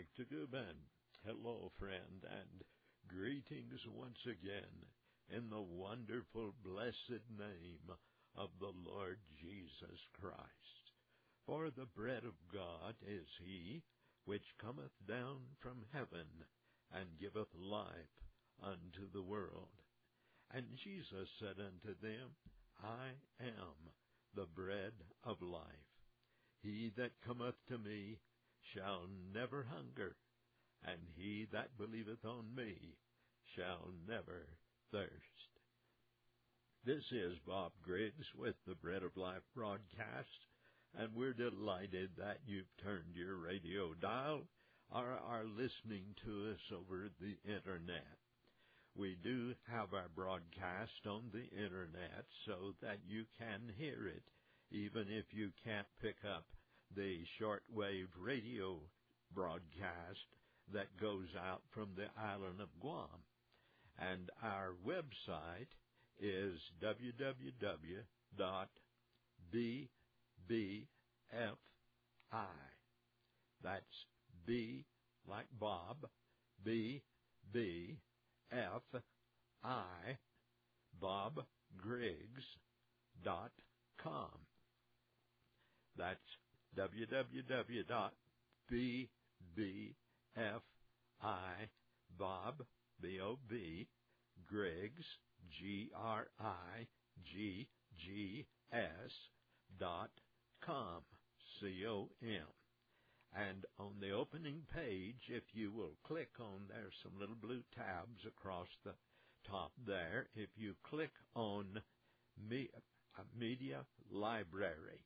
Dr. Guban. Hello, friend, and greetings once again in the wonderful, blessed name of the Lord Jesus Christ. For the bread of God is he which cometh down from heaven, and giveth life unto the world. And Jesus said unto them, I am the bread of life. He that cometh to me shall never hunger, and he that believeth on me shall never thirst. This is Bob Griggs with the Bread of Life broadcast, and we're delighted that you've turned your radio dial or are listening to us over the Internet. We do have our broadcast on the Internet so that you can hear it, even if you can't pick up the shortwave radio broadcast that goes out from the island of Guam. And our website is www.bbfi. That's B like Bob, B-B-F-I, bobgriggs.com. That's www.bbfi, B-O-B, Griggs, Griggs.com, C-O-M. And on the opening page, if you will click on, there's some little blue tabs across the top there. If you click on Media Library,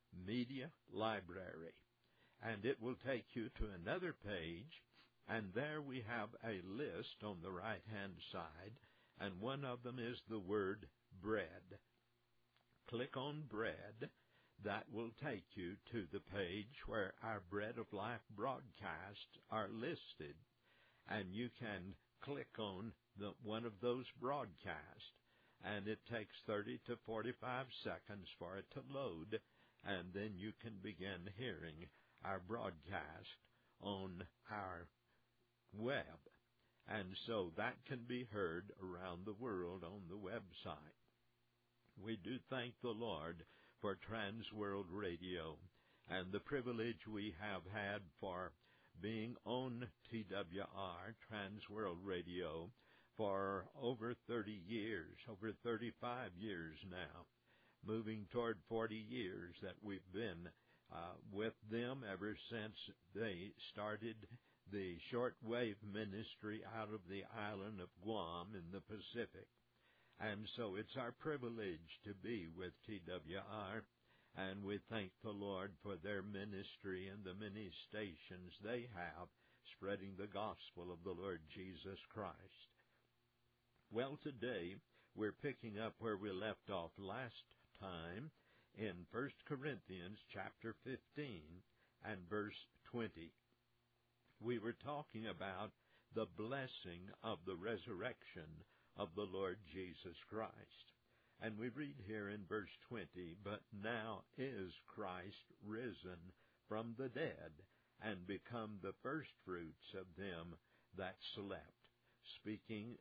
and it will take you to another page, and there we have a list on the right-hand side, and one of them is the word bread. Click on bread. That will take you to the page where our Bread of Life broadcasts are listed, and you can click on one of those broadcasts, and it takes 30 to 45 seconds for it to load, and then you can begin hearing our broadcast on our web. And so that can be heard around the world on the website. We do thank the Lord for Transworld Radio and the privilege we have had for being on TWR, Transworld Radio, for over 30 years, over 35 years now, moving toward 40 years that we've been with them ever since they started the shortwave ministry out of the island of Guam in the Pacific. And so it's our privilege to be with TWR, and we thank the Lord for their ministry and the many stations they have spreading the gospel of the Lord Jesus Christ. Well, today we're picking up where we left off last time in 1 Corinthians chapter 15 and verse 20. We were talking about the blessing of the resurrection of the Lord Jesus Christ. And we read here in verse 20, But now is Christ risen from the dead, and become the firstfruits of them that slept. Speaking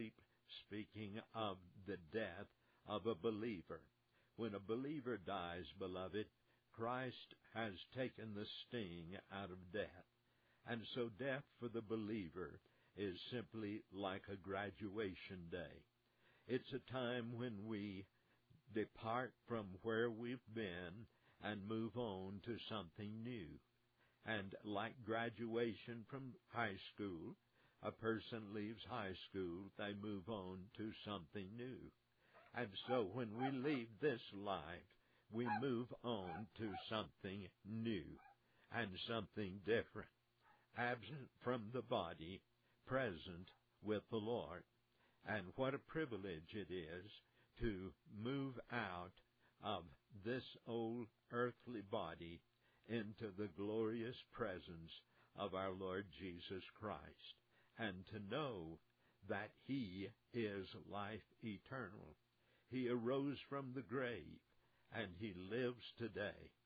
of the death of a believer. When a believer dies, beloved, Christ has taken the sting out of death. And so death for the believer is simply like a graduation day. It's a time when we depart from where we've been and move on to something new. And like graduation from high school, a person leaves high school, they move on to something new. And so when we leave this life, we move on to something new and something different. Absent from the body, present with the Lord. And what a privilege it is to move out of this old earthly body into the glorious presence of our Lord Jesus Christ, and to know that He is life eternal. He arose from the grave, and He lives today.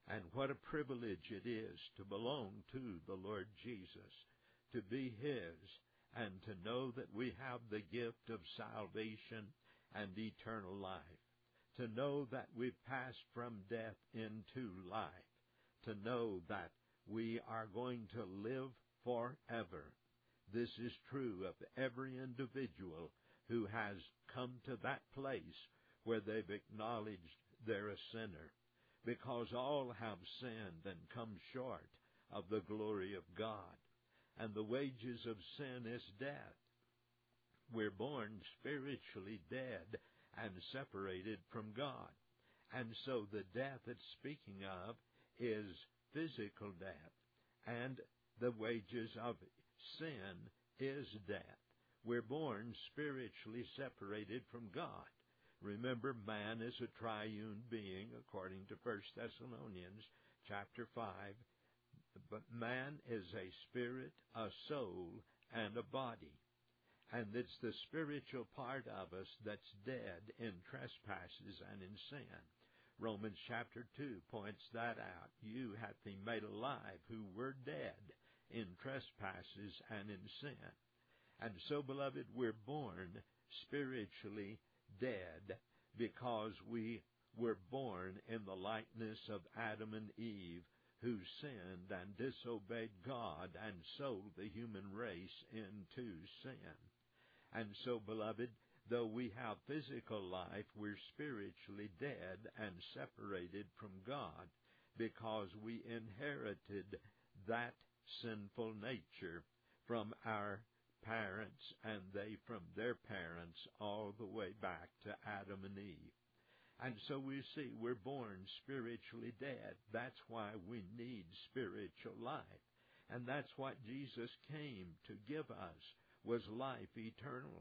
And what a privilege it is to belong to the Lord Jesus, to be His, and to know that we have the gift of salvation and eternal life, to know that we've passed from death into life, to know that we are going to live forever. This is true of every individual who has come to that place where they've acknowledged they're a sinner, because all have sinned and come short of the glory of God. And the wages of sin is death. We're born spiritually dead and separated from God. And so the death it's speaking of is physical death. And the wages of sin is death. We're born spiritually separated from God. Remember, man is a triune being, according to 1 Thessalonians chapter 5. But man is a spirit, a soul, and a body. And it's the spiritual part of us that's dead in trespasses and in sin. Romans chapter 2 points that out. You hath He made alive who were dead in trespasses and in sin. And so, beloved, we're born spiritually dead because we were born in the likeness of Adam and Eve, who sinned and disobeyed God and sold the human race into sin. And so, beloved, though we have physical life, we're spiritually dead and separated from God because we inherited that sinful nature from our parents, and they from their parents, all the way back to Adam and Eve. And so we see we're born spiritually dead. That's why we need spiritual life. And that's what Jesus came to give us, was life eternal.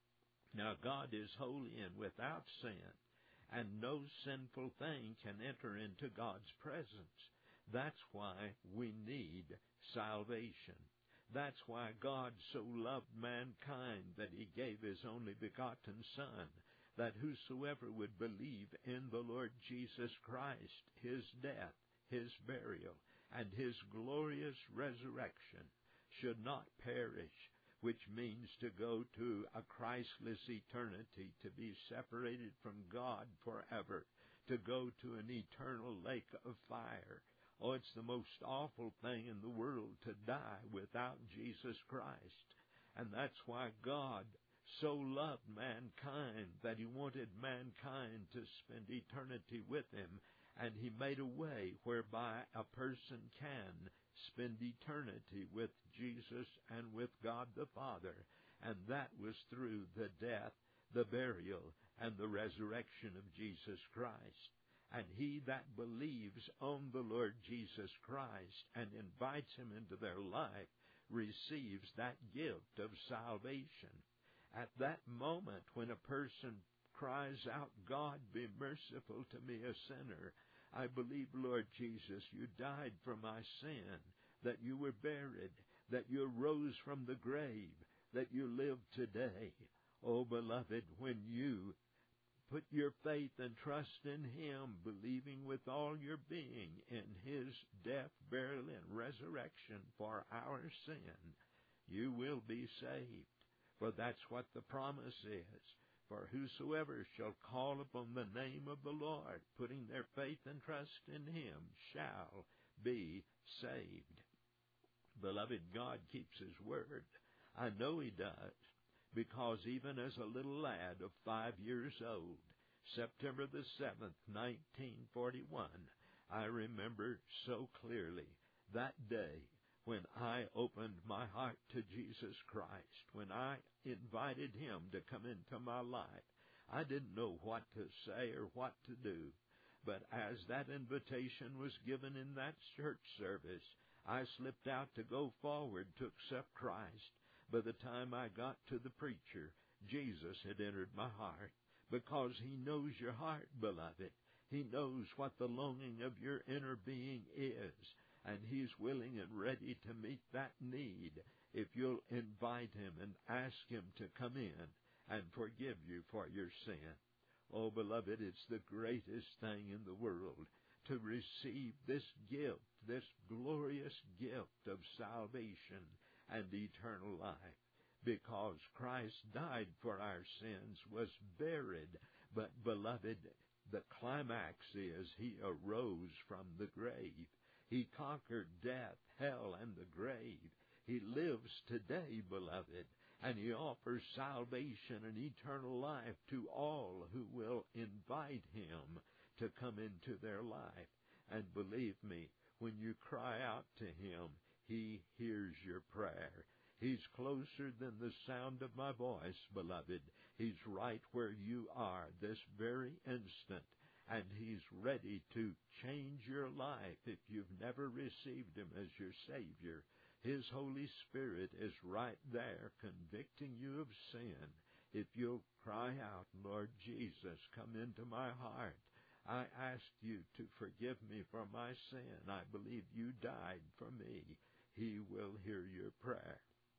Now God is holy and without sin, and no sinful thing can enter into God's presence. That's why we need salvation. That's why God so loved mankind that He gave His only begotten Son, that whosoever would believe in the Lord Jesus Christ, His death, His burial, and His glorious resurrection should not perish, which means to go to a Christless eternity, to be separated from God forever, to go to an eternal lake of fire. Oh, it's the most awful thing in the world to die without Jesus Christ. And that's why God so loved mankind that He wanted mankind to spend eternity with Him. And He made a way whereby a person can spend eternity with Jesus and with God the Father. And that was through the death, the burial, and the resurrection of Jesus Christ. And he that believes on the Lord Jesus Christ and invites Him into their life receives that gift of salvation. At that moment when a person cries out, God, be merciful to me, a sinner, I believe, Lord Jesus, you died for my sin, that you were buried, that you arose from the grave, that you live today. Oh, beloved, when you put your faith and trust in Him, believing with all your being in His death, burial, and resurrection for our sin, you will be saved. For that's what the promise is. For whosoever shall call upon the name of the Lord, putting their faith and trust in Him, shall be saved. Beloved, God keeps His word. I know He does. Because even as a little lad of 5 years old, September the 7th, 1941, I remember so clearly that day when I opened my heart to Jesus Christ, when I invited Him to come into my life. I didn't know what to say or what to do, but as that invitation was given in that church service, I slipped out to go forward to accept Christ. By the time I got to the preacher, Jesus had entered my heart, because He knows your heart, beloved. He knows what the longing of your inner being is, and He's willing and ready to meet that need if you'll invite Him and ask Him to come in and forgive you for your sin. Oh, beloved, it's the greatest thing in the world to receive this gift, this glorious gift of salvation and eternal life. Because Christ died for our sins, was buried, but, beloved, the climax is He arose from the grave. He conquered death, hell, and the grave. He lives today, beloved, and He offers salvation and eternal life to all who will invite Him to come into their life. And believe me, when you cry out to Him, He hears your prayer. He's closer than the sound of my voice, beloved. He's right where you are this very instant, and He's ready to change your life if you've never received Him as your Savior. His Holy Spirit is right there convicting you of sin. If you'll cry out, Lord Jesus, come into my heart. I ask you to forgive me for my sin. I believe you died for me. He will hear your prayer.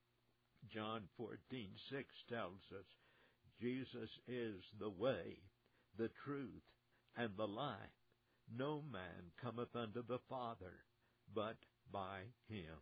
John 14:6 tells us, Jesus is the way, the truth, and the life. No man cometh unto the Father but by Him.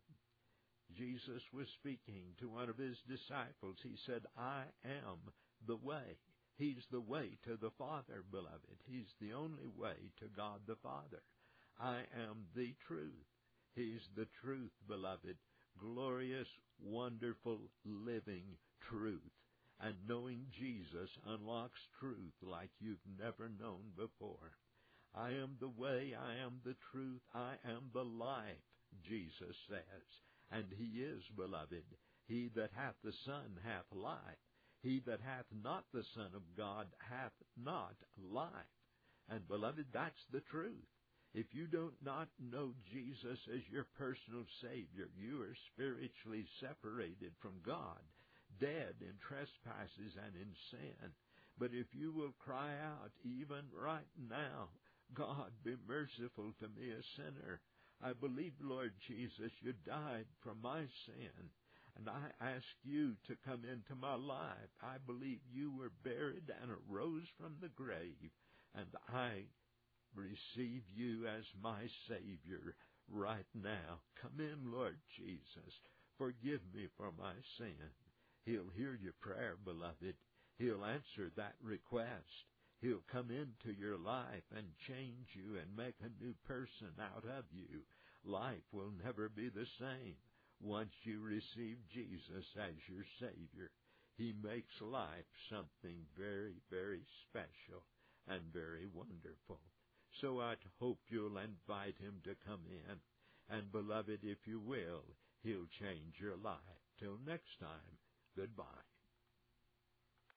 Jesus was speaking to one of His disciples. He said, I am the way. He's the way to the Father, beloved. He's the only way to God the Father. I am the truth. He's the truth, beloved. Glorious, wonderful, living truth. And knowing Jesus unlocks truth like you've never known before. I am the way, I am the truth, I am the life, Jesus says. And He is, beloved. He that hath the Son hath life. He that hath not the Son of God hath not life. And, beloved, that's the truth. If you do not know Jesus as your personal Savior, you are spiritually separated from God, dead in trespasses and in sin. But if you will cry out, even right now, God, be merciful to me, a sinner. I believe, Lord Jesus, you died for my sin, and I ask you to come into my life. I believe you were buried and arose from the grave, and I receive you as my Savior right now. Come in, Lord Jesus. Forgive me for my sin. He'll hear your prayer, beloved. He'll answer that request. He'll come into your life and change you and make a new person out of you. Life will never be the same once you receive Jesus as your Savior. He makes life something very, very special and very wonderful. So I hope you'll invite Him to come in. And, beloved, if you will, He'll change your life. Till next time, goodbye.